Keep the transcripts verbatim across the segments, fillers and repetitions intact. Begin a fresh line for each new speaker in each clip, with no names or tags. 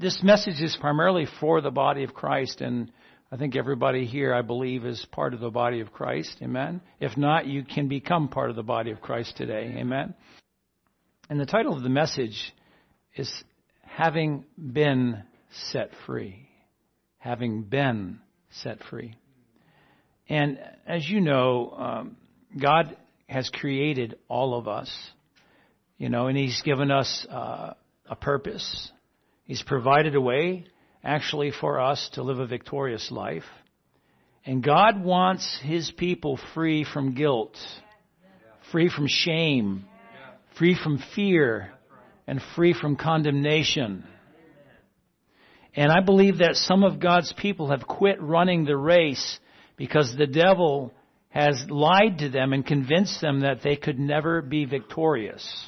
this message is primarily for the body of Christ, and I think everybody here, I believe, is part of the body of Christ. Amen? If not, you can become part of the body of Christ today. Amen? And the title of the message is Having Been Set Free. Having been set free. And as you know, um, God has created all of us, you know, and He's given us uh, a purpose. He's provided a way, actually, for us to live a victorious life. And God wants His people free from guilt, free from shame, free from fear, and free from condemnation. And I believe that some of God's people have quit running the race because the devil has lied to them and convinced them that they could never be victorious.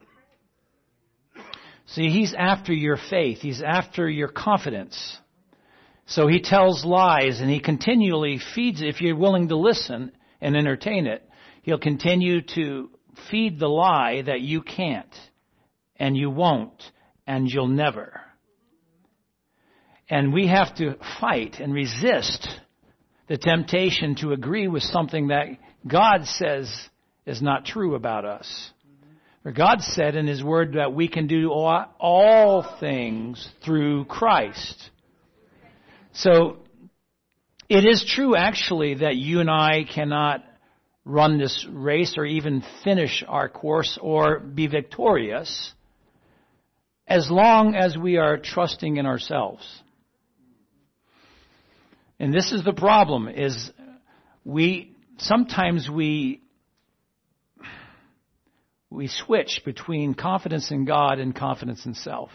See, he's after your faith. He's after your confidence. So he tells lies, and he continually feeds it. If you're willing to listen and entertain it, he'll continue to feed the lie that you can't, and you won't, and you'll never. And we have to fight and resist the temptation to agree with something that God says is not true about us. For God said in His Word that we can do all, all things through Christ. So it is true, actually, that you and I cannot run this race or even finish our course or be victorious as long as we are trusting in ourselves. And this is the problem, is we, sometimes we, we switch between confidence in God and confidence in self.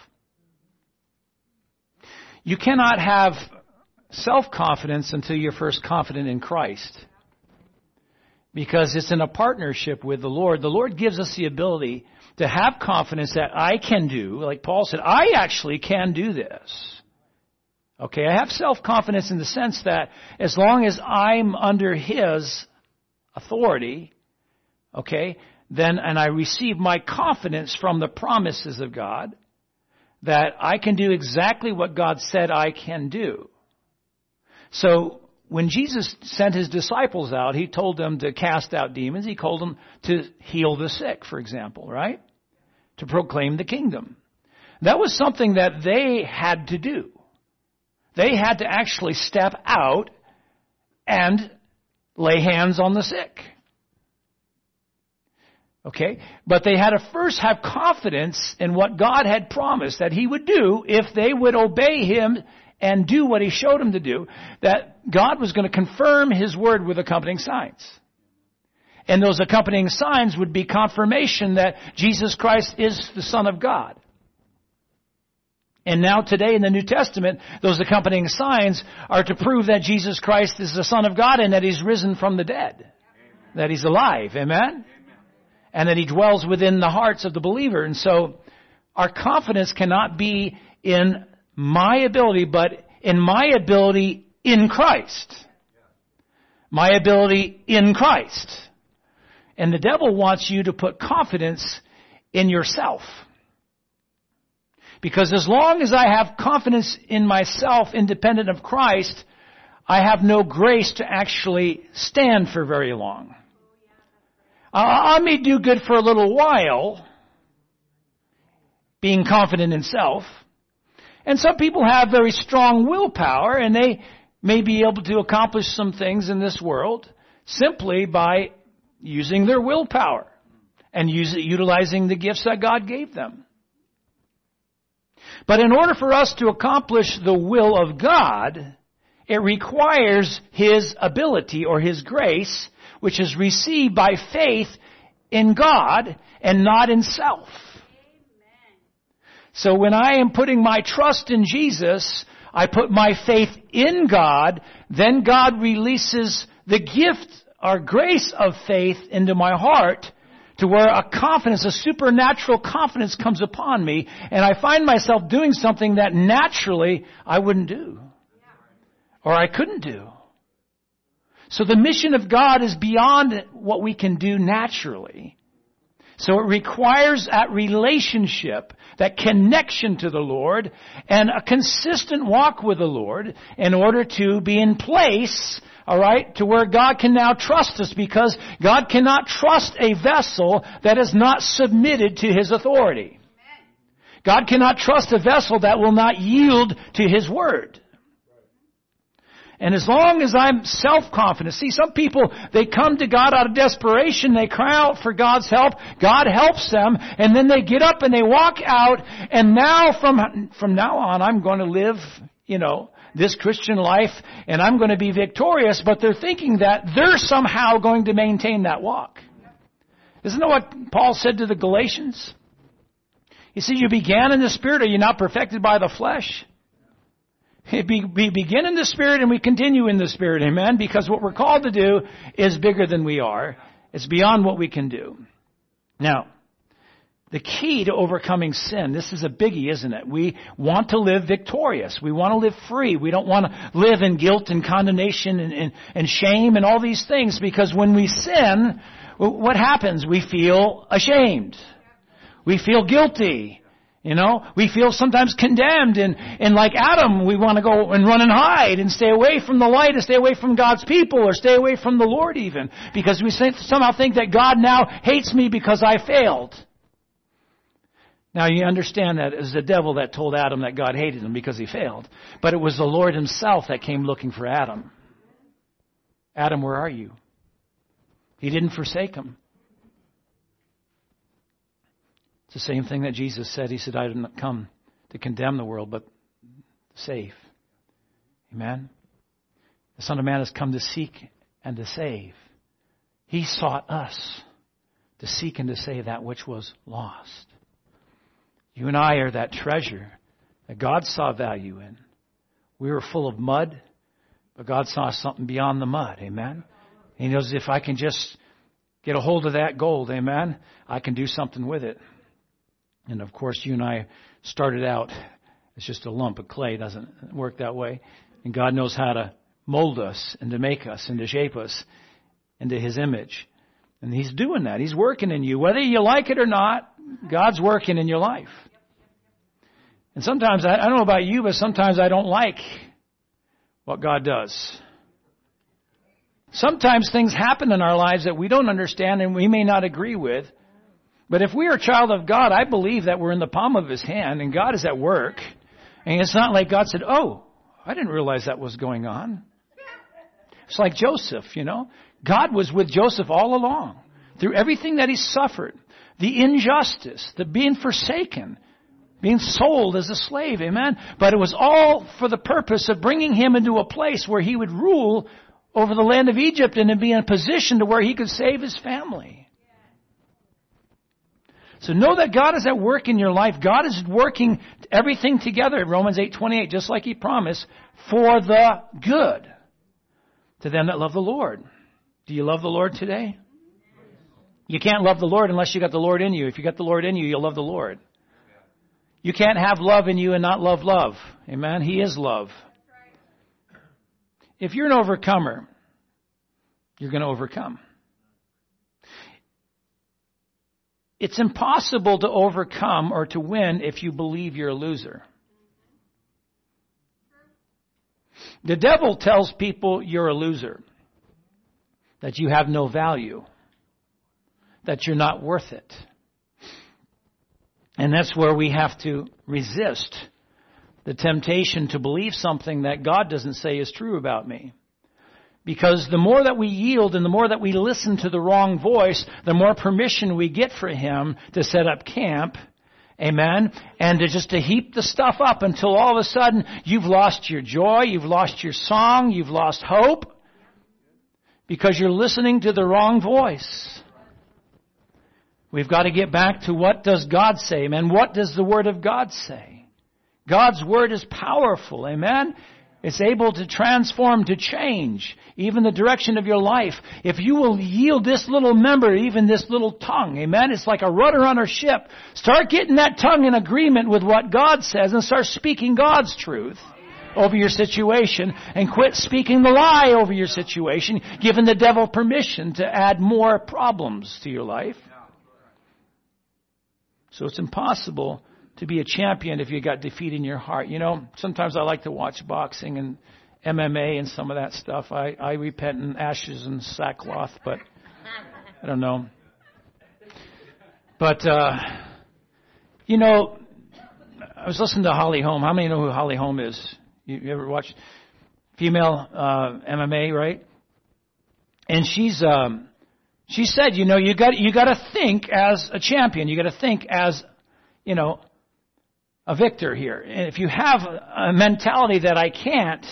You cannot have self-confidence until you're first confident in Christ. Because it's in a partnership with the Lord. The Lord gives us the ability to have confidence that I can do, like Paul said, I actually can do this. Okay, I have self-confidence in the sense that as long as I'm under His authority, okay, then, and I receive my confidence from the promises of God, that I can do exactly what God said I can do. So, when Jesus sent His disciples out, He told them to cast out demons. He told them to heal the sick, for example, right? To proclaim the kingdom. That was something that they had to do. They had to actually step out and lay hands on the sick. Okay? But they had to first have confidence in what God had promised that He would do if they would obey Him and do what He showed them to do, that God was going to confirm His word with accompanying signs. And those accompanying signs would be confirmation that Jesus Christ is the Son of God. And now today in the New Testament, those accompanying signs are to prove that Jesus Christ is the Son of God and that He's risen from the dead. Amen. That He's alive. Amen? Amen? And that He dwells within the hearts of the believer. And so our confidence cannot be in my ability, but in my ability in Christ. My ability in Christ. And the devil wants you to put confidence in yourself. Because as long as I have confidence in myself, independent of Christ, I have no grace to actually stand for very long. I may do good for a little while, being confident in self. And some people have very strong willpower, and they may be able to accomplish some things in this world simply by using their willpower and use, utilizing the gifts that God gave them. But in order for us to accomplish the will of God, it requires His ability or His grace, which is received by faith in God and not in self. Amen. So when I am putting my trust in Jesus, I put my faith in God, then God releases the gift or grace of faith into my heart, to where a confidence, a supernatural confidence comes upon me, and I find myself doing something that naturally I wouldn't do. Or I couldn't do. So the mission of God is beyond what we can do naturally. So it requires that relationship, that connection to the Lord, and a consistent walk with the Lord in order to be in place, all right, to where God can now trust us, because God cannot trust a vessel that is not submitted to His authority. God cannot trust a vessel that will not yield to His word. And as long as I'm self-confident, see, some people, they come to God out of desperation, they cry out for God's help, God helps them, and then they get up and they walk out, and now from, from now on, I'm going to live, you know, this Christian life, and I'm going to be victorious, but they're thinking that they're somehow going to maintain that walk. Isn't that what Paul said to the Galatians? He said, you began in the Spirit, are you not perfected by the flesh? We begin in the Spirit and we continue in the Spirit, amen? Because what we're called to do is bigger than we are. It's beyond what we can do. Now, the key to overcoming sin, this is a biggie, isn't it? We want to live victorious. We want to live free. We don't want to live in guilt and condemnation and, and, and shame and all these things, because when we sin, what happens? We feel ashamed. We feel guilty. You know, we feel sometimes condemned, and, and like Adam, we want to go and run and hide and stay away from the light and stay away from God's people or stay away from the Lord even, because we somehow think that God now hates me because I failed. Now you understand that it was the devil that told Adam that God hated him because he failed, but it was the Lord Himself that came looking for Adam. Adam, where are you? He didn't forsake him. It's the same thing that Jesus said. He said, I did not come to condemn the world, but to save. Amen? The Son of Man has come to seek and to save. He sought us to seek and to save that which was lost. You and I are that treasure that God saw value in. We were full of mud, but God saw something beyond the mud. Amen? He knows if I can just get a hold of that gold, amen, I can do something with it. And of course, you and I started out as just a lump of clay. It doesn't work that way. And God knows how to mold us and to make us and to shape us into His image. And He's doing that. He's working in you. Whether you like it or not, God's working in your life. And sometimes, I, I don't know about you, but sometimes I don't like what God does. Sometimes things happen in our lives that we don't understand and we may not agree with. But if we are a child of God, I believe that we're in the palm of His hand and God is at work. And it's not like God said, oh, I didn't realize that was going on. It's like Joseph, you know. God was with Joseph all along. Through everything that he suffered. The injustice, the being forsaken, being sold as a slave, amen. But it was all for the purpose of bringing him into a place where he would rule over the land of Egypt and be in a position to where he could save his family. So know that God is at work in your life. God is working everything together, Romans eight twenty-eight, just like He promised, for the good to them that love the Lord. Do you love the Lord today? You can't love the Lord unless you got the Lord in you. If you got the Lord in you, you'll love the Lord. You can't have love in you and not love love. Amen? He is love. If you're an overcomer, you're going to overcome. It's impossible to overcome or to win if you believe you're a loser. The devil tells people you're a loser, that you have no value, that you're not worth it. And that's where we have to resist the temptation to believe something that God doesn't say is true about me. Because the more that we yield and the more that we listen to the wrong voice, the more permission we get for Him to set up camp, amen, and to just to heap the stuff up until all of a sudden you've lost your joy, you've lost your song, you've lost hope, because you're listening to the wrong voice. We've got to get back to what does God say, amen? What does the Word of God say? God's Word is powerful, amen? It's able to transform, to change, even the direction of your life. If you will yield this little member, even this little tongue, amen? It's like a rudder on our ship. Start getting that tongue in agreement with what God says and start speaking God's truth over your situation and quit speaking the lie over your situation, giving the devil permission to add more problems to your life. So it's impossible to be a champion if you got defeat in your heart. You know, sometimes I like to watch boxing and M M A and some of that stuff. I, I repent in ashes and sackcloth, but I don't know. But, uh, you know, I was listening to Holly Holm. How many know who Holly Holm is? You, you ever watched female uh, M M A, right? And she's um, she said, you know, you got you got to think as a champion. You got to think as, you know, a victor here. And if you have a mentality that I can't,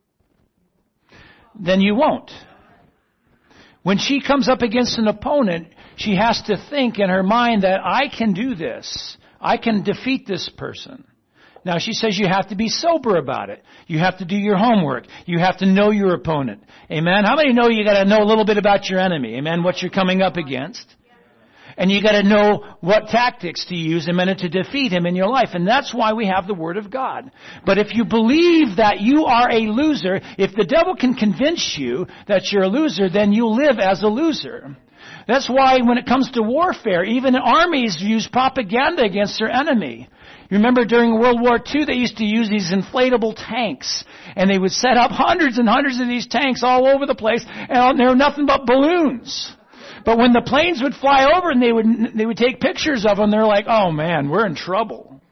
then you won't. When she comes up against an opponent, she has to think in her mind that I can do this. I can defeat this person. Now, she says you have to be sober about it. You have to do your homework. You have to know your opponent. Amen? How many know you got to know a little bit about your enemy? Amen? What you're coming up against. And you got to know what tactics to use, amen, to defeat him in your life. And that's why we have the Word of God. But if you believe that you are a loser, if the devil can convince you that you're a loser, then you live as a loser. That's why when it comes to warfare, even armies use propaganda against their enemy. You remember during World War Two, they used to use these inflatable tanks. And they would set up hundreds and hundreds of these tanks all over the place. And they were nothing but balloons. But when the planes would fly over and they would they would take pictures of them, they're like, oh man, we're in trouble.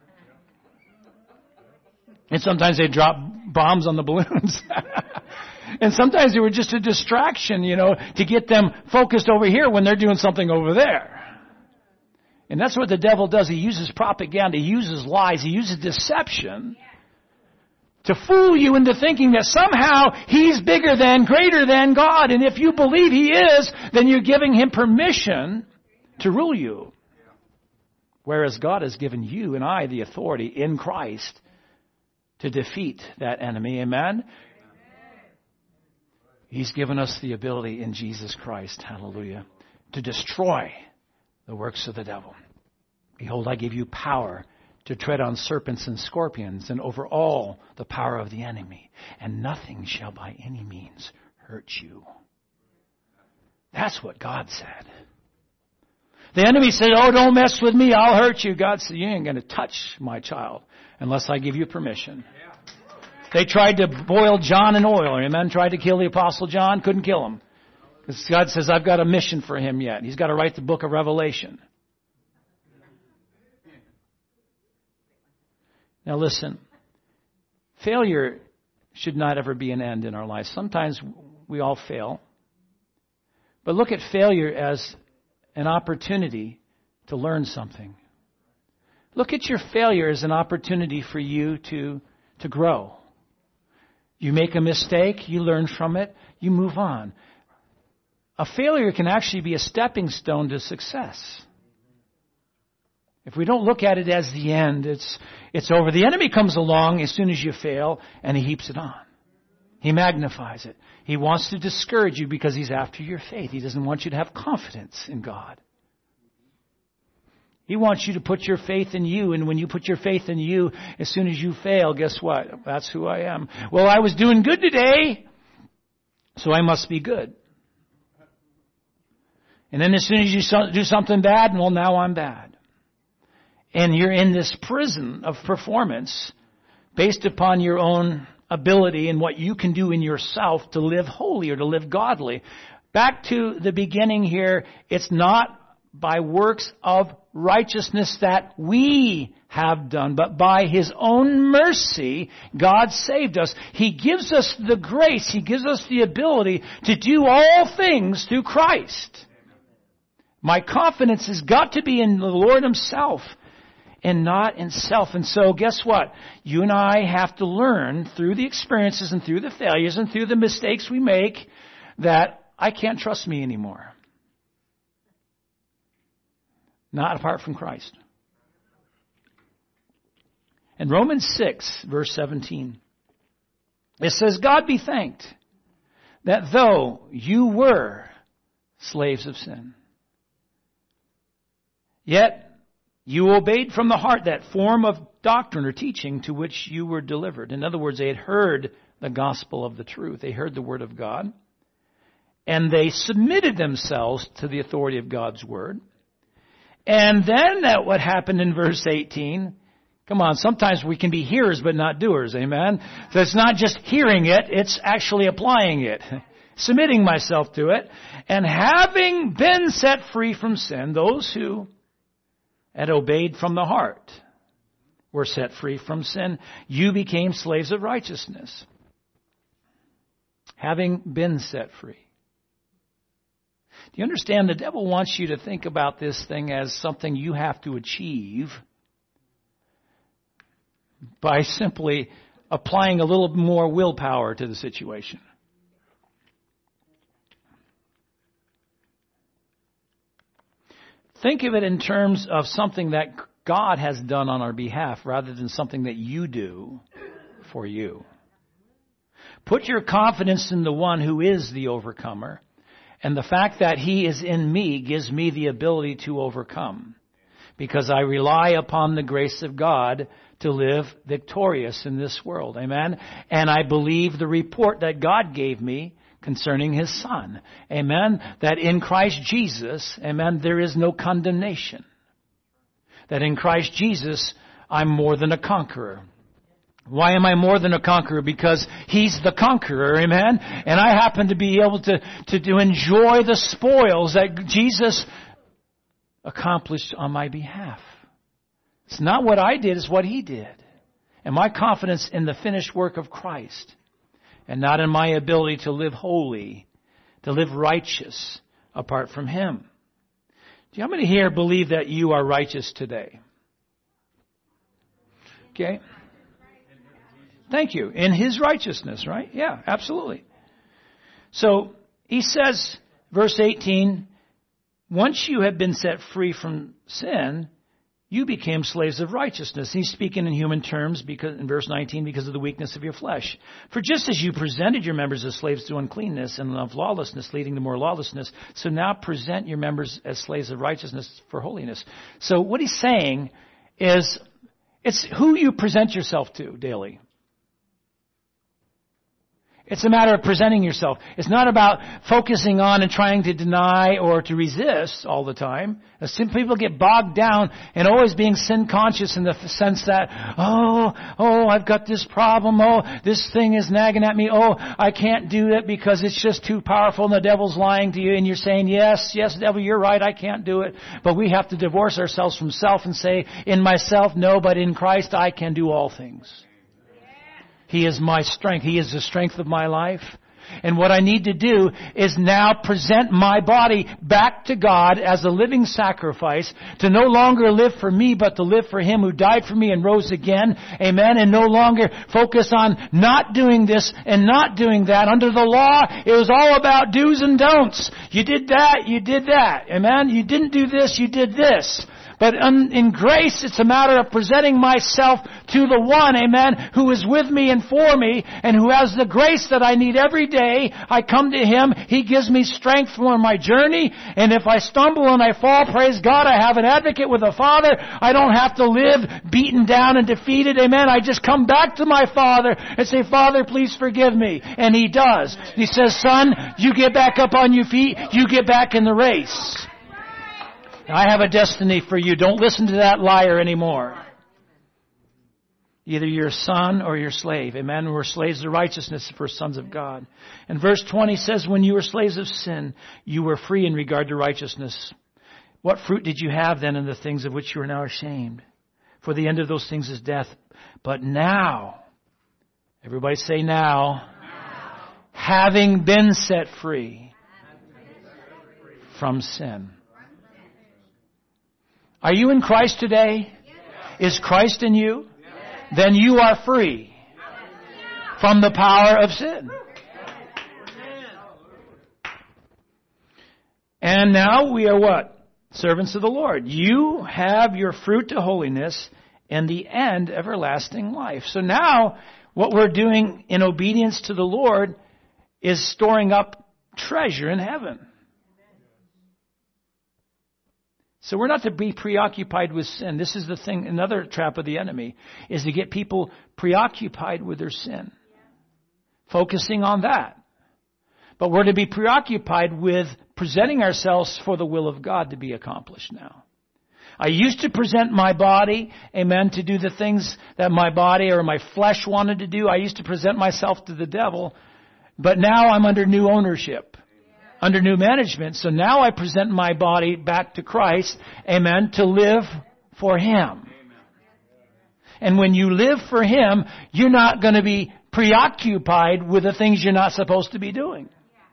And sometimes they'd drop bombs on the balloons. And sometimes they were just a distraction, you know, to get them focused over here when they're doing something over there. And that's what the devil does. He uses propaganda. He uses lies. He uses deception to fool you into thinking that somehow he's bigger than, greater than God. And if you believe he is, then you're giving him permission to rule you. Whereas God has given you and I the authority in Christ to defeat that enemy. Amen? He's given us the ability in Jesus Christ, hallelujah, to destroy the works of the devil. Behold, I give you power to tread on serpents and scorpions and over all the power of the enemy, and nothing shall by any means hurt you. That's what God said. The enemy said, oh, don't mess with me, I'll hurt you. God said, you ain't going to touch my child unless I give you permission. They tried to boil John in oil. Amen. Tried to kill the Apostle John. Couldn't kill him. Because God says, I've got a mission for him yet. He's got to write the book of Revelation. Now listen. Failure should not ever be an end in our lives. Sometimes we all fail. But look at failure as an opportunity to learn something. Look at your failure as an opportunity for you to, to grow. You make a mistake, you learn from it, you move on. A failure can actually be a stepping stone to success. If we don't look at it as the end, it's it's over. The enemy comes along as soon as you fail, and he heaps it on. He magnifies it. He wants to discourage you because he's after your faith. He doesn't want you to have confidence in God. He wants you to put your faith in you, and when you put your faith in you, as soon as you fail, guess what? That's who I am. Well, I was doing good today, so I must be good. And then as soon as you do something bad, well, now I'm bad. And you're in this prison of performance based upon your own ability and what you can do in yourself to live holy or to live godly. Back to the beginning here, it's not by works of righteousness that we have done, but by his own mercy, God saved us. He gives us the grace. He gives us the ability to do all things through Christ. My confidence has got to be in the Lord himself and not in self. And so guess what? You and I have to learn through the experiences and through the failures and through the mistakes we make that I can't trust me anymore. Not apart from Christ. In Romans six, verse seventeen, it says, God be thanked that though you were slaves of sin, yet you obeyed from the heart that form of doctrine or teaching to which you were delivered. In other words, they had heard the gospel of the truth. They heard the word of God. And they submitted themselves to the authority of God's word. And then that what happened in verse eighteen. Come on, sometimes we can be hearers but not doers, amen? So it's not just hearing it, it's actually applying it. Submitting myself to it. And having been set free from sin, those who had obeyed from the heart were set free from sin. You became slaves of righteousness. Having been set free. Do you understand? The devil wants you to think about this thing as something you have to achieve by simply applying a little more willpower to the situation. Think of it in terms of something that God has done on our behalf rather than something that you do for you. Put your confidence in the one who is the overcomer. And the fact that He is in me gives me the ability to overcome. Because I rely upon the grace of God to live victorious in this world. Amen? And I believe the report that God gave me concerning His Son. Amen? That in Christ Jesus, amen, there is no condemnation. That in Christ Jesus, I'm more than a conqueror. Why am I more than a conqueror? Because He's the conqueror, amen? And I happen to be able to, to, to enjoy the spoils that Jesus accomplished on my behalf. It's not what I did, it's what He did. And my confidence in the finished work of Christ. And not in my ability to live holy, to live righteous apart from Him. Do you how many here believe that you are righteous today? Okay. Thank you. In His righteousness, right? Yeah, absolutely. So, He says, verse eighteen, once you have been set free from sin, you became slaves of righteousness. He's speaking in human terms because in verse nineteen, because of the weakness of your flesh. For just as you presented your members as slaves to uncleanness and of lawlessness, leading to more lawlessness, so now present your members as slaves of righteousness for holiness. So what he's saying is, it's who you present yourself to daily. It's a matter of presenting yourself. It's not about focusing on and trying to deny or to resist all the time. Some people get bogged down and always being sin conscious in the sense that, oh, oh, I've got this problem. Oh, this thing is nagging at me. Oh, I can't do it because it's just too powerful and the devil's lying to you. And you're saying, yes, yes, devil, you're right. I can't do it. But we have to divorce ourselves from self and say, in myself, no, but in Christ, I can do all things. He is my strength. He is the strength of my life. And what I need to do is now present my body back to God as a living sacrifice to no longer live for me, but to live for Him who died for me and rose again. Amen. And no longer focus on not doing this and not doing that. Under the law, it was all about do's and don'ts. You did that, you did that. Amen. You didn't do this, you did this. But in grace, it's a matter of presenting myself to the one, amen, who is with me and for me, and who has the grace that I need every day. I come to Him. He gives me strength for my journey. And if I stumble and I fall, praise God, I have an advocate with the Father. I don't have to live beaten down and defeated, amen. I just come back to my Father and say, Father, please forgive me. And He does. He says, son, you get back up on your feet. You get back in the race. I have a destiny for you. Don't listen to that liar anymore. Either you're a son or you're a slave. Amen. We're slaves of righteousness for sons of God. And verse twenty says, when you were slaves of sin, you were free in regard to righteousness. What fruit did you have then in the things of which you are now ashamed? For the end of those things is death. But now, everybody say now, now. Having been set free from sin. Are you in Christ today? Yes. Is Christ in you? Yes. Then you are free from the power of sin. And now we are what? Servants of the Lord. You have your fruit to holiness and the end everlasting life. So now what we're doing in obedience to the Lord is storing up treasure in heaven. So we're not to be preoccupied with sin. This is the thing, another trap of the enemy, is to get people preoccupied with their sin. Focusing on that. But we're to be preoccupied with presenting ourselves for the will of God to be accomplished now. I used to present my body, amen, to do the things that my body or my flesh wanted to do. I used to present myself to the devil. But now I'm under new ownership, under new management. So now I present my body back to Christ, amen, to live for Him. And when you live for Him, you're not going to be preoccupied with the things you're not supposed to be doing.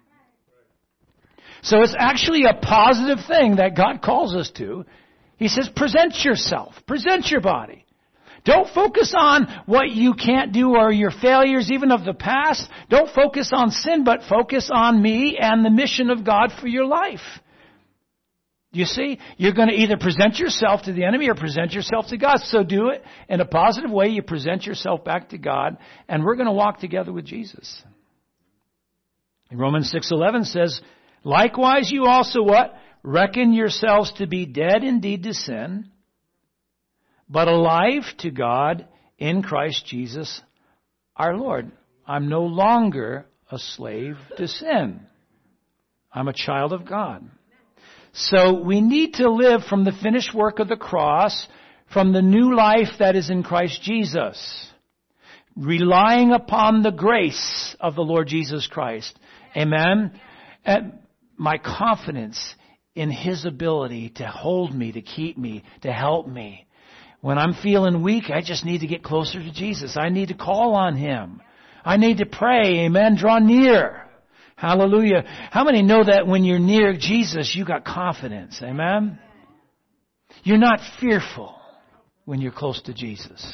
So it's actually a positive thing that God calls us to. He says, present yourself. Present your body. Don't focus on what you can't do or your failures, even of the past. Don't focus on sin, but focus on me and the mission of God for your life. You see, you're going to either present yourself to the enemy or present yourself to God. So do it in a positive way. You present yourself back to God, and we're going to walk together with Jesus. Romans six eleven says, likewise you also what? Reckon yourselves to be dead indeed to sin, but alive to God in Christ Jesus our Lord. I'm no longer a slave to sin. I'm a child of God. So we need to live from the finished work of the cross, from the new life that is in Christ Jesus, relying upon the grace of the Lord Jesus Christ. Amen? And my confidence in His ability to hold me, to keep me, to help me. When I'm feeling weak, I just need to get closer to Jesus. I need to call on Him. I need to pray. Amen? Draw near. Hallelujah. How many know that when you're near Jesus, you got confidence? Amen? You're not fearful when you're close to Jesus.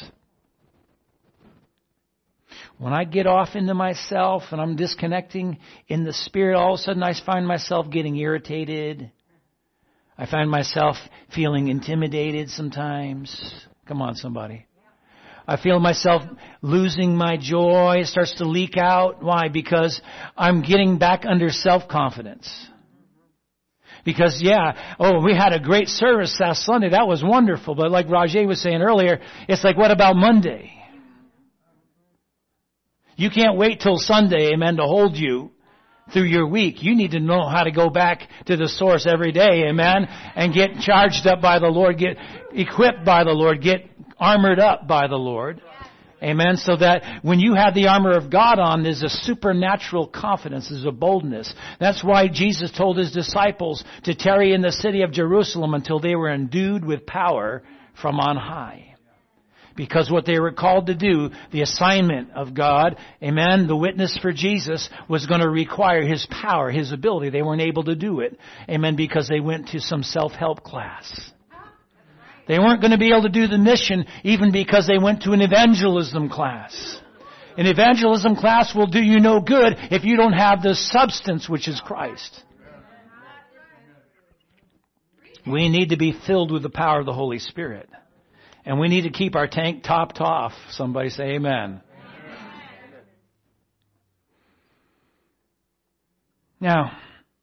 When I get off into myself and I'm disconnecting in the Spirit, all of a sudden I find myself getting irritated. I find myself feeling intimidated sometimes. Come on, somebody. I feel myself losing my joy. It starts to leak out. Why? Because I'm getting back under self-confidence. Because, yeah, oh, we had a great service last Sunday. That was wonderful. But like Rajay was saying earlier, it's like, what about Monday? You can't wait till Sunday, amen, to hold you through your week. You need to know how to go back to the source every day, amen, and get charged up by the Lord, get equipped by the Lord, get armored up by the Lord. Amen. So that when you have the armor of God on, there's a supernatural confidence, there's a boldness. That's why Jesus told His disciples to tarry in the city of Jerusalem until they were endued with power from on high. Because what they were called to do, the assignment of God, amen, the witness for Jesus, was going to require His power, His ability. They weren't able to do it, amen, because they went to some self-help class. They weren't going to be able to do the mission even because they went to an evangelism class. An evangelism class will do you no good if you don't have the substance, which is Christ. We need to be filled with the power of the Holy Spirit. And we need to keep our tank topped off. Somebody say amen. Now,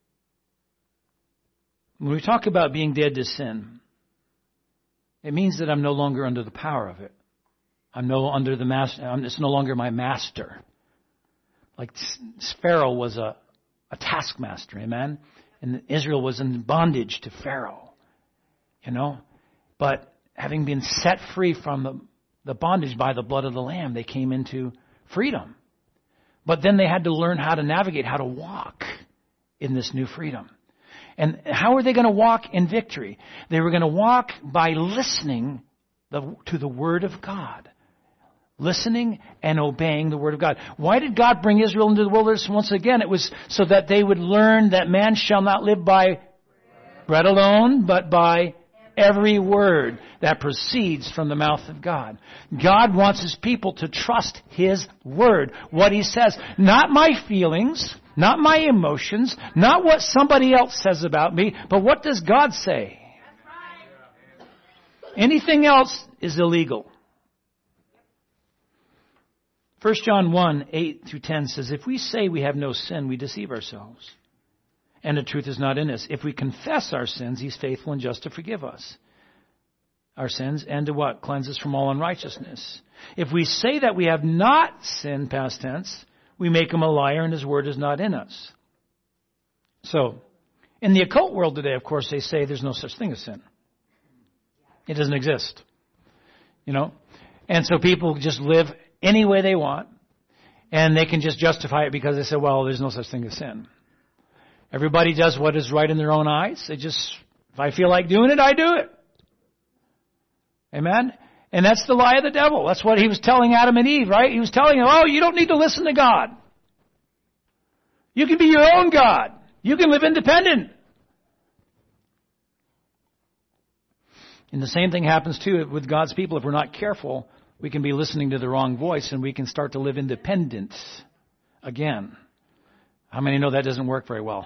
when we talk about being dead to sin, it means that I'm no longer under the power of it. I'm no under the master. It's no longer my master. Like Pharaoh was a, a taskmaster, amen? And Israel was in bondage to Pharaoh, you know? But having been set free from the, the bondage by the blood of the Lamb, they came into freedom. But then they had to learn how to navigate, how to walk in this new freedom. And how are they going to walk in victory? They were going to walk by listening the, to the Word of God. Listening and obeying the Word of God. Why did God bring Israel into the wilderness once again? It was so that they would learn that man shall not live by bread alone, but by every word that proceeds from the mouth of God. God wants His people to trust His Word. What He says. Not my feelings, not my emotions, not what somebody else says about me, but what does God say? Anything else is illegal. First John one, eight through ten says, if we say we have no sin, we deceive ourselves. And the truth is not in us. If we confess our sins, He's faithful and just to forgive us our sins and to what? Cleanse us from all unrighteousness. If we say that we have not sinned, past tense, we make Him a liar and His word is not in us. So, in the occult world today, of course, they say there's no such thing as sin. It doesn't exist. You know? And so people just live any way they want, and they can just justify it because they say, well, there's no such thing as sin. Everybody does what is right in their own eyes. They just, if I feel like doing it, I do it. Amen? And that's the lie of the devil. That's what he was telling Adam and Eve, right? He was telling them, oh, you don't need to listen to God. You can be your own God. You can live independent. And the same thing happens too with God's people. If we're not careful, we can be listening to the wrong voice and we can start to live independent again. How many know that doesn't work very well?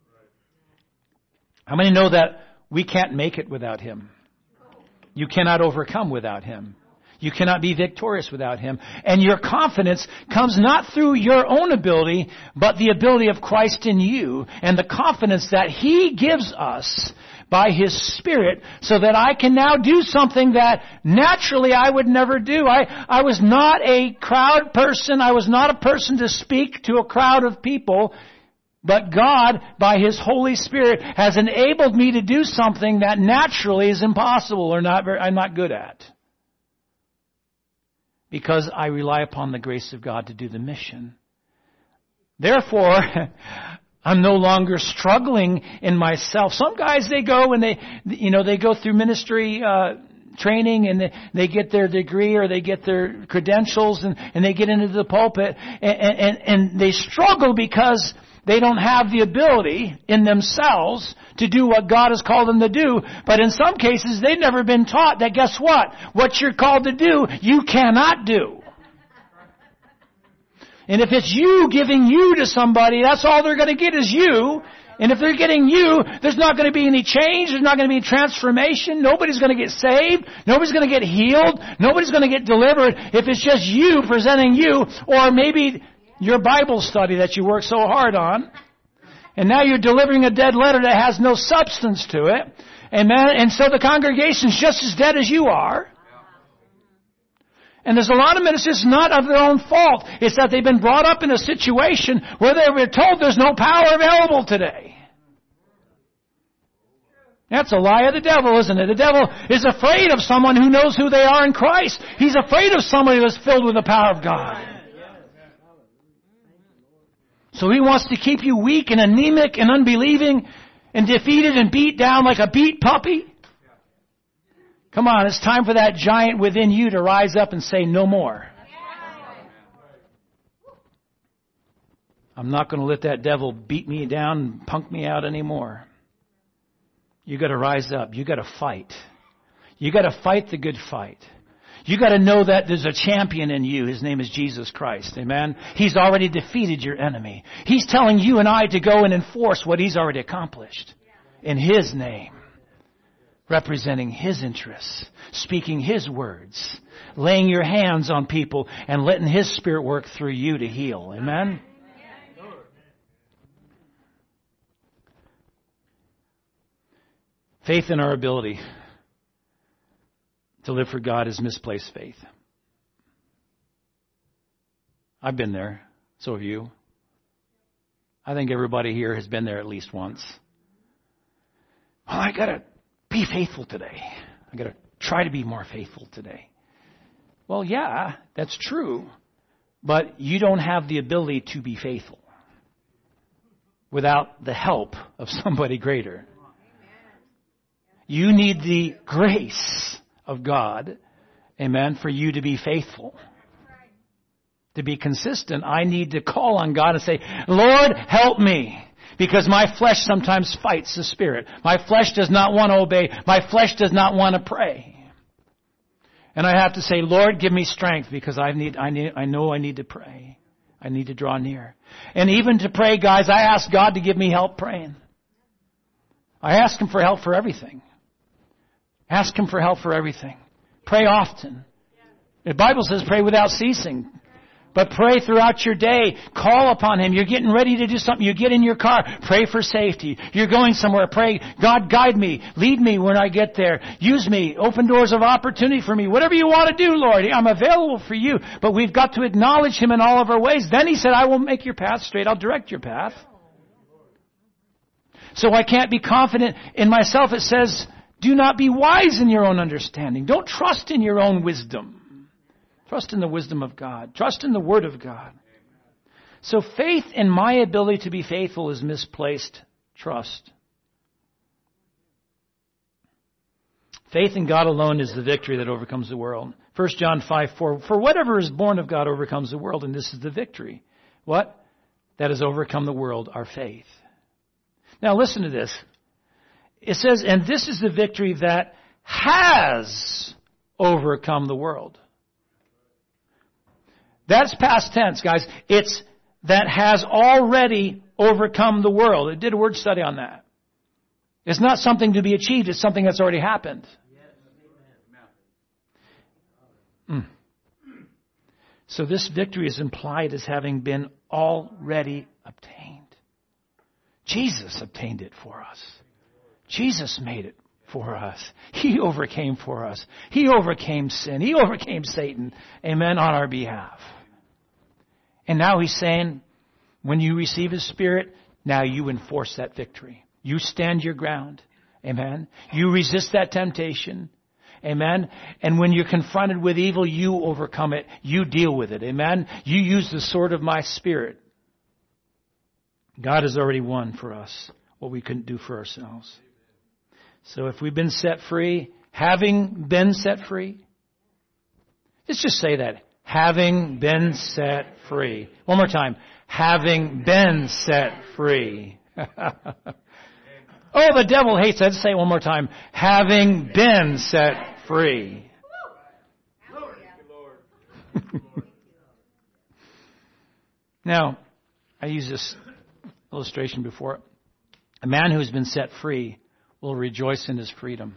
How many know that we can't make it without Him? You cannot overcome without Him. You cannot be victorious without Him. And your confidence comes not through your own ability, but the ability of Christ in you and the confidence that He gives us by His Spirit so that I can now do something that naturally I would never do. I, I was not a crowd person. I was not a person to speak to a crowd of people. But God, by His Holy Spirit, has enabled me to do something that naturally is impossible or not very, I'm not good at. Because I rely upon the grace of God to do the mission. Therefore, I'm no longer struggling in myself. Some guys, they go and they, you know, they go through ministry uh, training and they, they get their degree or they get their credentials and, and they get into the pulpit and, and, and they struggle because they don't have the ability in themselves to do what God has called them to do. But in some cases, they've never been taught that, guess what? What you're called to do, you cannot do. And if it's you giving you to somebody, that's all they're going to get is you. And if they're getting you, there's not going to be any change. There's not going to be any transformation. Nobody's going to get saved. Nobody's going to get healed. Nobody's going to get delivered if it's just you presenting you, or maybe your Bible study that you work so hard on. And now you're delivering a dead letter that has no substance to it. Amen. And so the congregation's just as dead as you are. And there's a lot of ministers not of their own fault. It's that they've been brought up in a situation where they were told there's no power available today. That's a lie of the devil, isn't it? The devil is afraid of someone who knows who they are in Christ. He's afraid of somebody who is filled with the power of God. So he wants to keep you weak and anemic and unbelieving and defeated and beat down like a beat puppy. Come on, it's time for that giant within you to rise up and say, no more. I'm not going to let that devil beat me down and punk me out anymore. You got to rise up. You got to fight. You got to fight the good fight. You got to know that there's a champion in you. His name is Jesus Christ. Amen. He's already defeated your enemy. He's telling you and I to go and enforce what He's already accomplished in His name. Representing His interests, speaking His words, laying your hands on people and letting His Spirit work through you to heal. Amen? Faith in our ability to live for God is misplaced faith. I've been there. So have you. I think everybody here has been there at least once. Well, I got to be faithful today. I got to try to be more faithful today. Well, yeah, that's true. But you don't have the ability to be faithful without the help of somebody greater. You need the grace of God, amen, for you to be faithful. To be consistent, I need to call on God and say, Lord, help me. Because my flesh sometimes fights the Spirit. My flesh does not want to obey. My flesh does not want to pray. And I have to say, Lord, give me strength because I need, I need, I know I need to pray. I need to draw near. And even to pray, guys, I ask God to give me help praying. I ask Him for help for everything. Ask Him for help for everything. Pray often. The Bible says pray without ceasing. But pray throughout your day. Call upon Him. You're getting ready to do something. You get in your car. Pray for safety. You're going somewhere. Pray, God, guide me. Lead me when I get there. Use me. Open doors of opportunity for me. Whatever you want to do, Lord, I'm available for you. But we've got to acknowledge Him in all of our ways. Then He said, I will make your path straight. I'll direct your path. So I can't be confident in myself. It says, Do not be wise in your own understanding. Don't trust in your own wisdom. Trust in the wisdom of God. Trust in the Word of God. So faith in my ability to be faithful is misplaced trust. Faith in God alone is the victory that overcomes the world. First John five four, for whatever is born of God overcomes the world, and this is the victory. What? That has overcome the world, our faith. Now listen to this. It says, and this is the victory that has overcome the world. That's past tense, guys. It's that has already overcome the world. I did a word study on that. It's not something to be achieved. It's something that's already happened. Mm. So this victory is implied as having been already obtained. Jesus obtained it for us. Jesus made it for us. He overcame for us. He overcame sin. He overcame Satan. Amen. On our behalf. And now he's saying, when you receive His Spirit, now you enforce that victory. You stand your ground. Amen. You resist that temptation. Amen. And when you're confronted with evil, you overcome it. You deal with it. Amen. You use the sword of my Spirit. God has already won for us what we couldn't do for ourselves. So if we've been set free, having been set free, let's just say that. Having been set free. One more time. Having been set free. Oh, the devil hates that. Let's say it one more time. Having been set free. Now, I used this illustration before. A man who's been set free will rejoice in his freedom.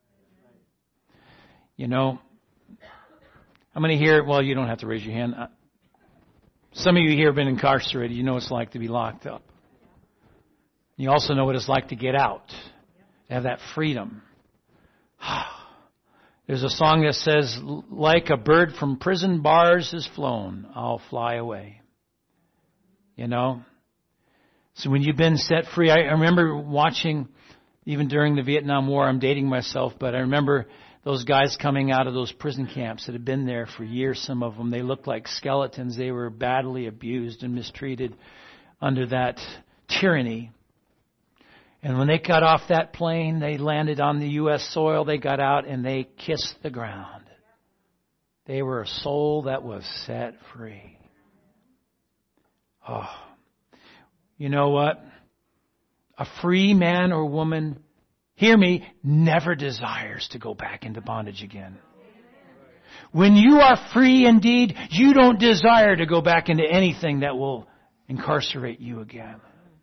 You know, how many here, well, you don't have to raise your hand. Some of you here have been incarcerated. You know what it's like to be locked up. You also know what it's like to get out, to have that freedom. There's a song that says, like a bird from prison bars is flown, I'll fly away. You know? So when you've been set free, I, I remember watching, even during the Vietnam War, I'm dating myself, but I remember those guys coming out of those prison camps that had been there for years, some of them. They looked like skeletons. They were badly abused and mistreated under that tyranny. And when they got off that plane, they landed on the U S soil, they got out and they kissed the ground. They were a soul that was set free. Oh, you know what? A free man or woman, hear me, never desires to go back into bondage again. When you are free indeed, you don't desire to go back into anything that will incarcerate you again.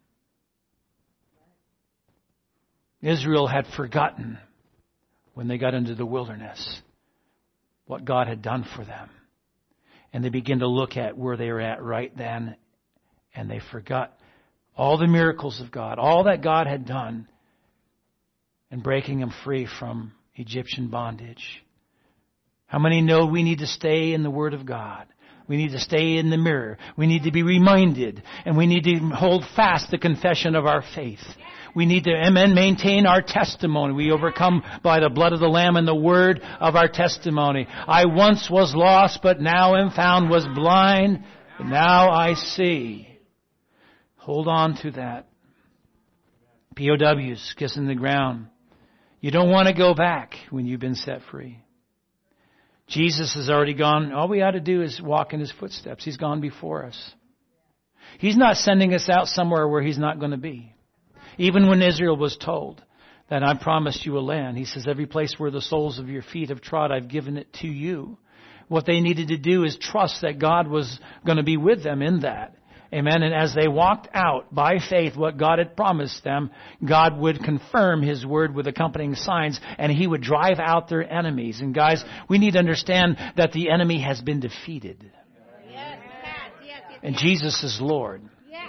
Israel had forgotten when they got into the wilderness what God had done for them. And they began to look at where they were at right then, and they forgot all the miracles of God, all that God had done in breaking them free from Egyptian bondage. How many know we need to stay in the Word of God? We need to stay in the mirror. We need to be reminded, and we need to hold fast the confession of our faith. We need to, amen, maintain our testimony. We overcome by the blood of the Lamb and the word of our testimony. I once was lost, but now am found, was blind, but now I see. Hold on to that. P O Ws, kissing the ground. You don't want to go back when you've been set free. Jesus has already gone. All we ought to do is walk in His footsteps. He's gone before us. He's not sending us out somewhere where He's not going to be. Even when Israel was told that I promised you a land, He says, every place where the soles of your feet have trod, I've given it to you. What they needed to do is trust that God was going to be with them in that. Amen. And as they walked out by faith what God had promised them, God would confirm His word with accompanying signs, and He would drive out their enemies. And guys, we need to understand that the enemy has been defeated. Yes, yes, yes, and Jesus is Lord.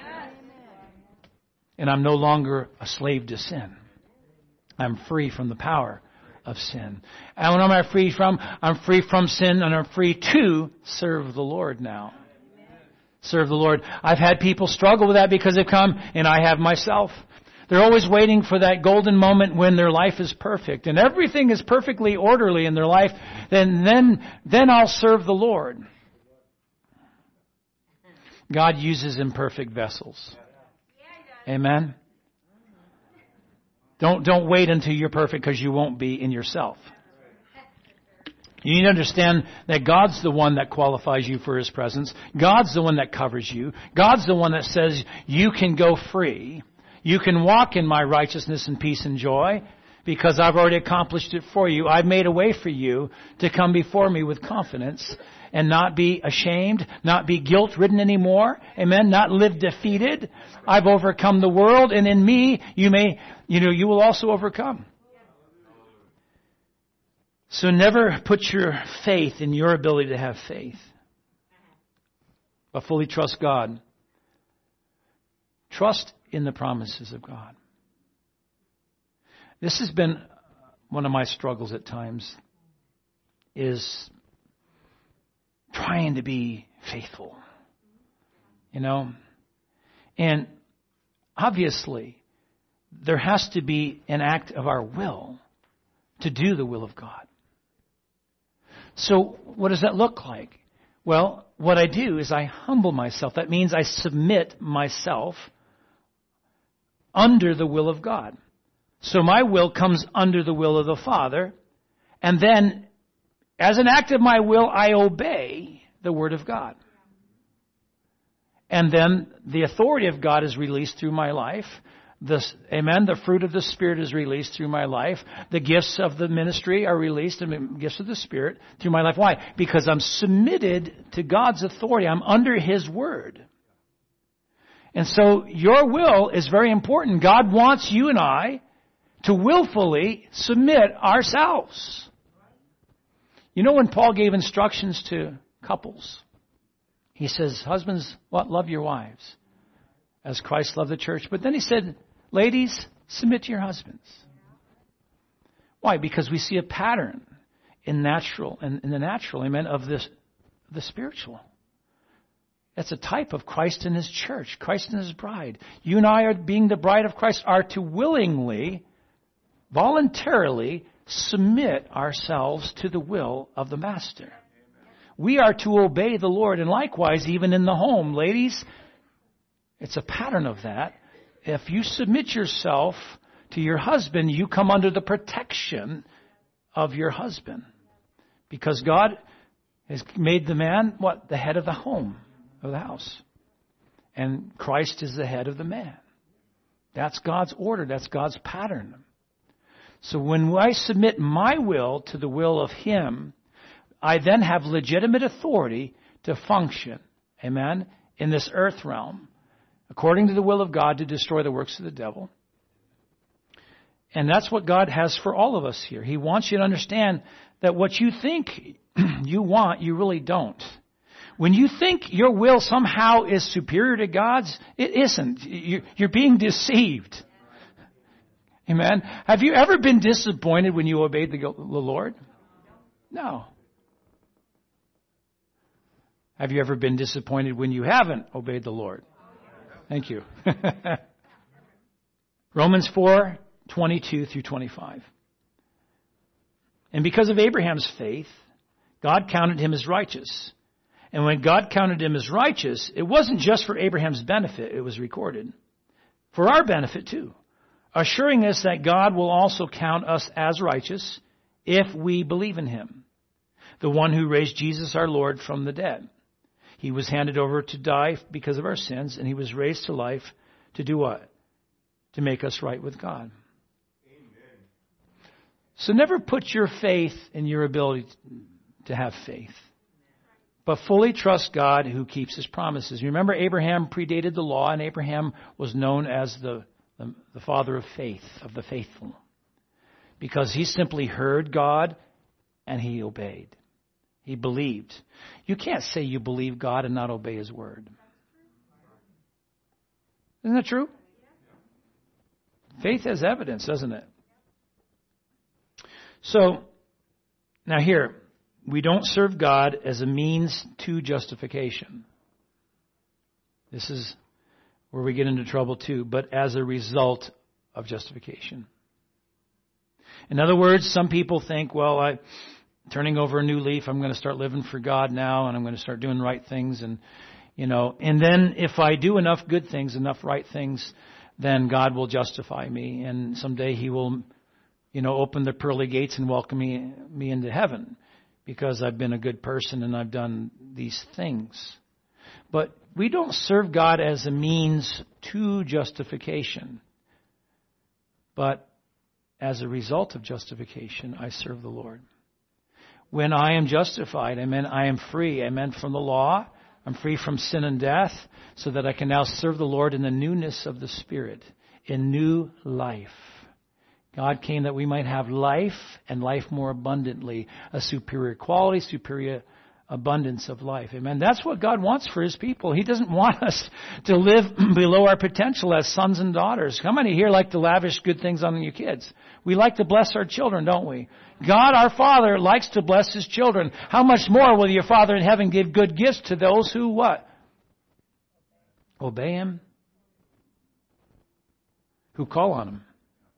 And I'm no longer a slave to sin. I'm free from the power of sin. And what am I free from? I'm free from sin, and I'm free to serve the Lord now. Serve the Lord. I've had people struggle with that because they've come, and I have myself. They're always waiting for that golden moment when their life is perfect and everything is perfectly orderly in their life. Then, then, then I'll serve the Lord. God uses imperfect vessels. Amen. Don't, don't wait until you're perfect, because you won't be in yourself. You need to understand that God's the one that qualifies you for His presence. God's the one that covers you. God's the one that says you can go free. You can walk in my righteousness and peace and joy because I've already accomplished it for you. I've made a way for you to come before me with confidence and not be ashamed, not be guilt-ridden anymore. Amen. Not live defeated. I've overcome the world, and in me you may, you know, you will also overcome. So never put your faith in your ability to have faith, but fully trust God. Trust in the promises of God. This has been one of my struggles at times, is trying to be faithful. You know? And obviously, there has to be an act of our will to do the will of God. So what does that look like? Well, what I do is I humble myself. That means I submit myself under the will of God. So my will comes under the will of the Father. And then, as an act of my will, I obey the Word of God. And then the authority of God is released through my life. The, amen. The fruit of the Spirit is released through my life. The gifts of the ministry are released, and the gifts of the Spirit through my life. Why? Because I'm submitted to God's authority. I'm under His Word. And so your will is very important. God wants you and I to willfully submit ourselves. You know, when Paul gave instructions to couples, he says, husbands, what? Love your wives as Christ loved the church. But then he said, ladies, submit to your husbands. Why? Because we see a pattern in natural, in, in the natural, amen, of this, the spiritual. That's a type of Christ and His church, Christ and His bride. You and I, are being the bride of Christ, are to willingly, voluntarily submit ourselves to the will of the Master. We are to obey the Lord, and likewise, even in the home. Ladies, it's a pattern of that. If you submit yourself to your husband, you come under the protection of your husband. Because God has made the man, what? The head of the home, of the house. And Christ is the head of the man. That's God's order. That's God's pattern. So when I submit my will to the will of Him, I then have legitimate authority to function, amen, in this earth realm, according to the will of God, to destroy the works of the devil. And that's what God has for all of us here. He wants you to understand that what you think you want, you really don't. When you think your will somehow is superior to God's, it isn't. You're being deceived. Amen. Have you ever been disappointed when you obeyed the Lord? No. Have you ever been disappointed when you haven't obeyed the Lord? Thank you. Romans four, twenty-two through twenty-five. And because of Abraham's faith, God counted him as righteous. And when God counted him as righteous, it wasn't just for Abraham's benefit, it was recorded. For our benefit too. Assuring us that God will also count us as righteous if we believe in Him. The one who raised Jesus our Lord from the dead. He was handed over to die because of our sins, and He was raised to life to do what? To make us right with God. Amen. So never put your faith in your ability to have faith, but fully trust God who keeps His promises. You remember Abraham predated the law, and Abraham was known as the, the, the father of faith, of the faithful, because he simply heard God and he obeyed. He believed. You can't say you believe God and not obey His word. Isn't that true? Faith has evidence, doesn't it? So, now here, we don't serve God as a means to justification. This is where we get into trouble too, but as a result of justification. In other words, some people think, well, I'm turning over a new leaf. I'm going to start living for God now, and I'm going to start doing right things. And, you know, and then if I do enough good things, enough right things, then God will justify me. And someday He will, you know, open the pearly gates and welcome me, me into heaven because I've been a good person and I've done these things. But we don't serve God as a means to justification. But as a result of justification, I serve the Lord. When I am justified, I mean I am free. I meant from the law. I'm free from sin and death so that I can now serve the Lord in the newness of the Spirit, in new life. God came that we might have life and life more abundantly, a superior quality, superior abundance of life. Amen. That's what God wants for His people. He doesn't want us to live below our potential as sons and daughters. How many here like to lavish good things on your kids? We like to bless our children, don't we? God, our Father, likes to bless His children. How much more will your Father in heaven give good gifts to those who what? Obey Him? Who call on Him?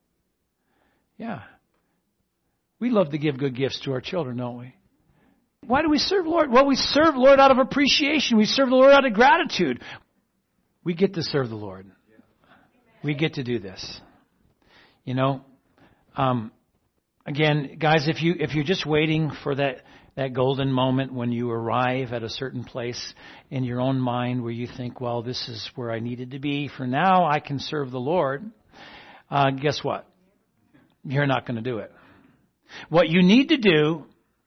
Yeah. We love to give good gifts to our children, don't we? Why do we serve Lord? Well, we serve Lord out of appreciation. We serve the Lord out of gratitude. We get to serve the Lord. We get to do this. You know, um, again, guys, if you if you're just waiting for that that golden moment when you arrive at a certain place in your own mind where you think, well, this is where I needed to be. For now, I can serve the Lord. Uh, guess what? You're not going to do it. What you need to do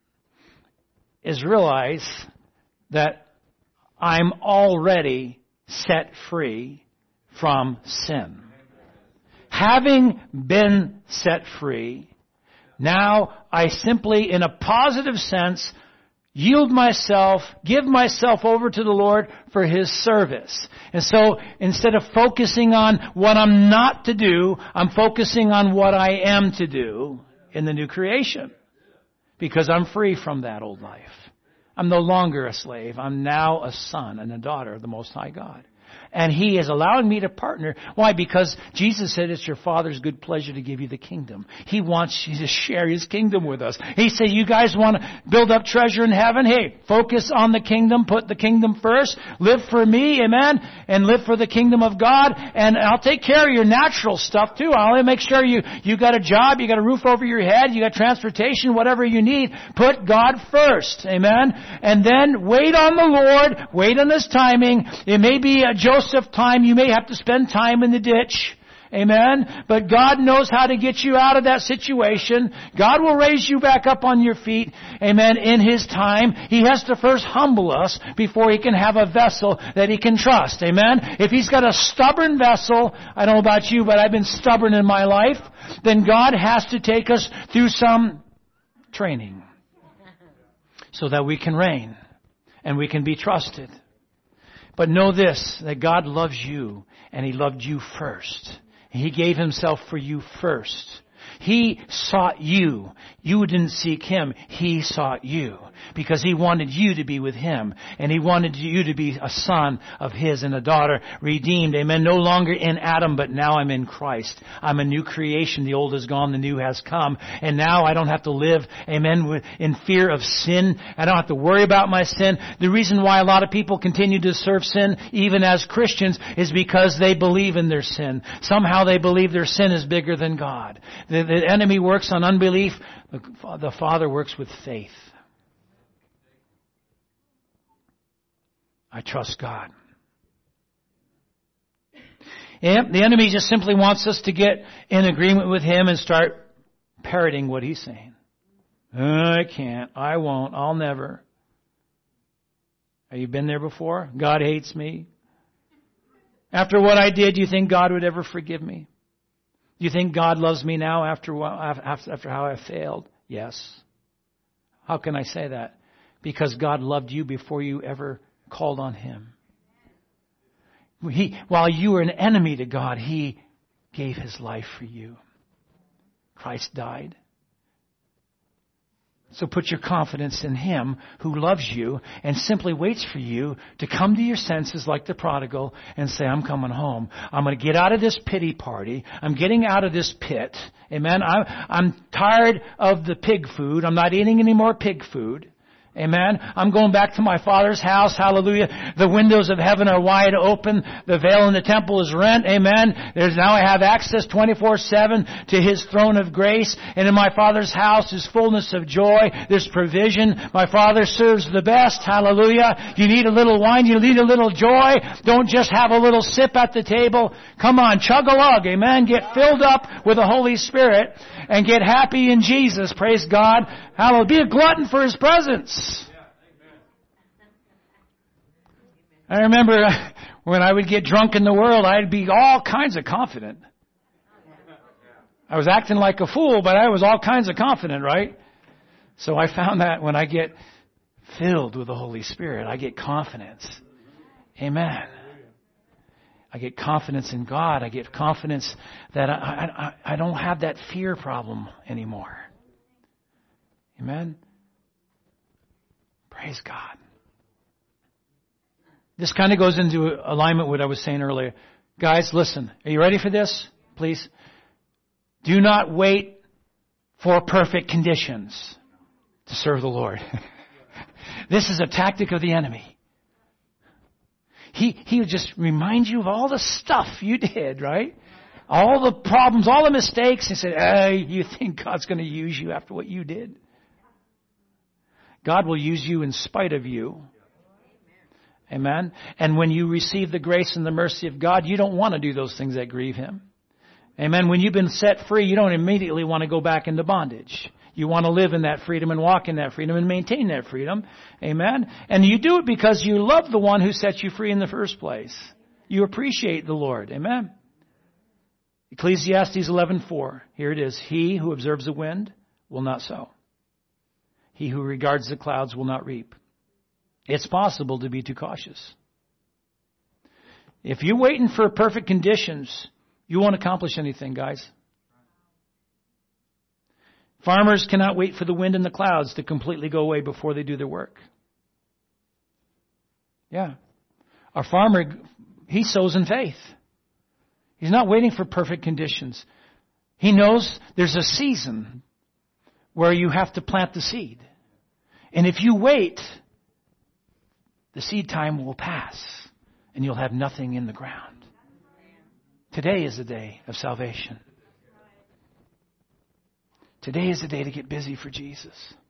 is realize that I'm already set free from sin. Having been set free, now I simply, in a positive sense, yield myself, give myself over to the Lord for His service. And so instead of focusing on what I'm not to do, I'm focusing on what I am to do in the new creation. Because I'm free from that old life. I'm no longer a slave. I'm now a son and a daughter of the Most High God. And He is allowing me to partner. Why? Because Jesus said it's your Father's good pleasure to give you the kingdom. He wants you to share His kingdom with us. He said, you guys want to build up treasure in heaven? Hey, focus on the kingdom. Put the kingdom first. Live for me, amen? And live for the kingdom of God. And I'll take care of your natural stuff too. I'll make sure you, you got a job, you got a roof over your head, you got transportation, whatever you need. Put God first, amen? And then wait on the Lord. Wait on His timing. It may be a Joseph time. You may have to spend time in the ditch. Amen. But God knows how to get you out of that situation. God will raise you back up on your feet. Amen. In His time. He has to first humble us before He can have a vessel that He can trust. Amen. If He's got a stubborn vessel, I don't know about you, but I've been stubborn in my life, then God has to take us through some training so that we can reign and we can be trusted. But know this, that God loves you, and He loved you first. He gave Himself for you first. He sought you. You didn't seek Him. He sought you. Because He wanted you to be with Him. And He wanted you to be a son of His and a daughter redeemed. Amen. No longer in Adam, but now I'm in Christ. I'm a new creation. The old is gone. The new has come. And now I don't have to live, amen, in fear of sin. I don't have to worry about my sin. The reason why a lot of people continue to serve sin, even as Christians, is because they believe in their sin. Somehow they believe their sin is bigger than God. The, the enemy works on unbelief. The, the Father works with faith. I trust God. And the enemy just simply wants us to get in agreement with him and start parroting what he's saying. I can't. I won't. I'll never. Have you been there before? God hates me. After what I did, do you think God would ever forgive me? Do you think God loves me now after after how I failed? Yes. How can I say that? Because God loved you before you ever called on Him. He, while you were an enemy to God, He gave His life for you. Christ died. So put your confidence in Him who loves you and simply waits for you to come to your senses like the prodigal and say, I'm coming home. I'm going to get out of this pity party. I'm getting out of this pit. Amen. I'm, I'm tired of the pig food. I'm not eating any more pig food. Amen. I'm going back to my Father's house. Hallelujah. The windows of heaven are wide open. The veil in the temple is rent. Amen. There's now I have access twenty-four seven to His throne of grace. And in my Father's house is fullness of joy. There's provision. My Father serves the best. Hallelujah. You need a little wine. You need a little joy. Don't just have a little sip at the table. Come on. Chug a lug. Amen. Get filled up with the Holy Spirit and get happy in Jesus. Praise God. Hallelujah. Be a glutton for His presence. I remember when I would get drunk in the world, I'd be all kinds of confident. I was acting like a fool, but I was all kinds of confident, right? So I found that when I get filled with the Holy Spirit, I get confidence. Amen. I get confidence in God. I get confidence that I, I, I don't have that fear problem anymore. Amen. Praise God. This kind of goes into alignment with what I was saying earlier. Guys, listen. Are you ready for this? Please. Do not wait for perfect conditions to serve the Lord. This is a tactic of the enemy. He, he would just remind you of all the stuff you did, right? All the problems, all the mistakes. He said, hey, you think God's going to use you after what you did? God will use you in spite of you. Amen. And when you receive the grace and the mercy of God, you don't want to do those things that grieve Him. Amen. When you've been set free, you don't immediately want to go back into bondage. You want to live in that freedom and walk in that freedom and maintain that freedom. Amen. And you do it because you love the one who set you free in the first place. You appreciate the Lord. Amen. Ecclesiastes eleven four. Here it is. He who observes the wind will not sow. He who regards the clouds will not reap. It's possible to be too cautious. If you're waiting for perfect conditions, you won't accomplish anything, guys. Farmers cannot wait for the wind and the clouds to completely go away before they do their work. Yeah. Our farmer, he sows in faith. He's not waiting for perfect conditions. He knows there's a season where you have to plant the seed. And if you wait, the seed time will pass and you'll have nothing in the ground. Today is the day of salvation. Today is the day to get busy for Jesus.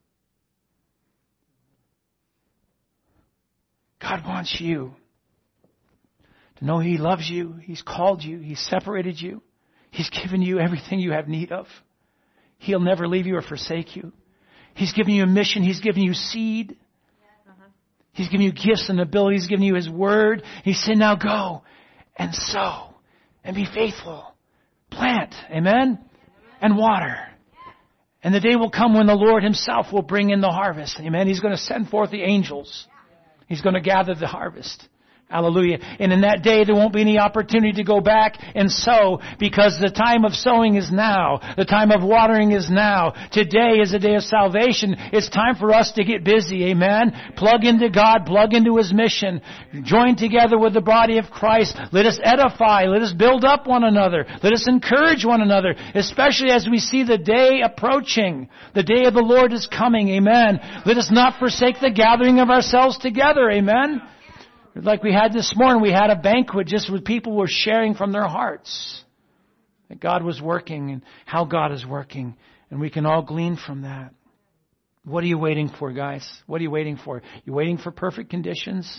God wants you to know He loves you. He's called you. He's separated you. He's given you everything you have need of. He'll never leave you or forsake you. He's given you a mission. He's given you seed. He's given you gifts and abilities. He's given you His word. He said, now go and sow and be faithful. Plant, amen, and water. And the day will come when the Lord Himself will bring in the harvest. Amen. He's going to send forth the angels. He's going to gather the harvest. Hallelujah. And in that day, there won't be any opportunity to go back and sow because the time of sowing is now. The time of watering is now. Today is a day of salvation. It's time for us to get busy. Amen. Plug into God. Plug into His mission. Join together with the body of Christ. Let us edify. Let us build up one another. Let us encourage one another, especially as we see the day approaching. The day of the Lord is coming. Amen. Let us not forsake the gathering of ourselves together. Amen. Like we had this morning, we had a banquet just with people who were sharing from their hearts that God was working and how God is working. And we can all glean from that. What are you waiting for, guys? What are you waiting for? You waiting for perfect conditions?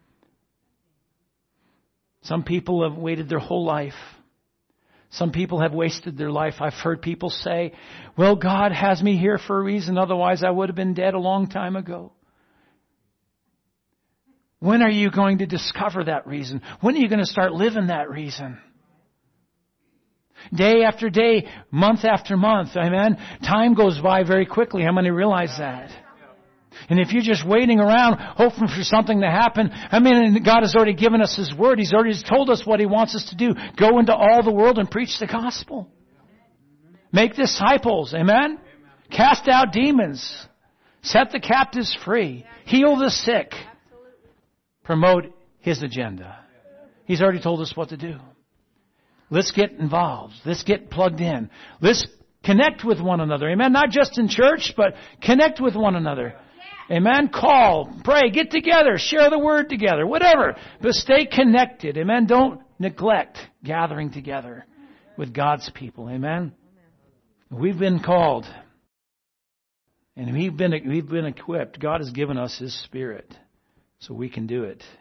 Some people have waited their whole life. Some people have wasted their life. I've heard people say, well, God has me here for a reason. Otherwise, I would have been dead a long time ago. When are you going to discover that reason? When are you going to start living that reason? Day after day, month after month, amen? Time goes by very quickly. How many realize that? And if you're just waiting around, hoping for something to happen, I mean, God has already given us His Word. He's already told us what He wants us to do. Go into all the world and preach the gospel. Make disciples, amen? Cast out demons. Set the captives free. Heal the sick. Promote His agenda. He's already told us what to do. Let's get involved. Let's get plugged in. Let's connect with one another. Amen. Not just in church, but connect with one another. Amen. Call, pray, get together, share the word together, whatever. But stay connected. Amen. Don't neglect gathering together with God's people. Amen. We've been called. And we've been, we've been equipped. God has given us His Spirit so we can do it.